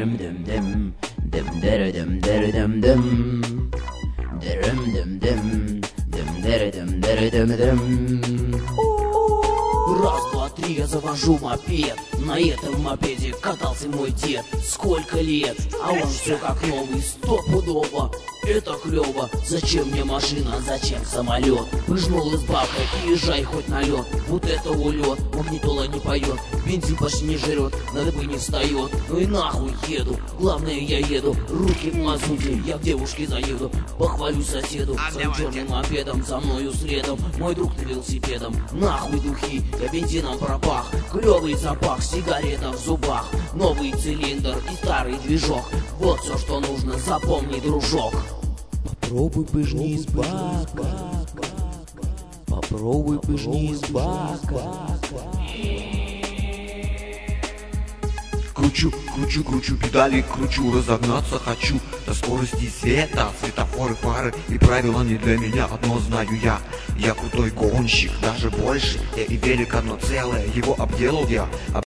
Раз, два, три, я завожу мопед. На этом мопеде катался мой дед. Сколько лет, а он все как новый, стопудово. Это клево. Зачем мне машина, зачем самолет? Выжнул из бабка, езжай хоть на лед. Вот это улет, магнитола не поет, бензин почти не жрет, на дыбы не встает. Ну и нахуй еду, главное я еду. Руки в мазуте, я к девушке заеду. Похвалю соседу, своим черным мопедом, за мною следом. Мой друг на велосипедом, нахуй духи, я бензином пропах. Клевый запах, сигарета в зубах. Новый цилиндр и старый движок. Вот все, что нужно, запомни, дружок. Попробуй пыжни из бака, попробуй пыжни из бака. Кручу педали, кручу, разогнаться хочу до скорости света. Светофоры, фары и правила не для меня, одно знаю я. Я крутой гонщик, даже больше. Я и велик одно целое, его обделал я.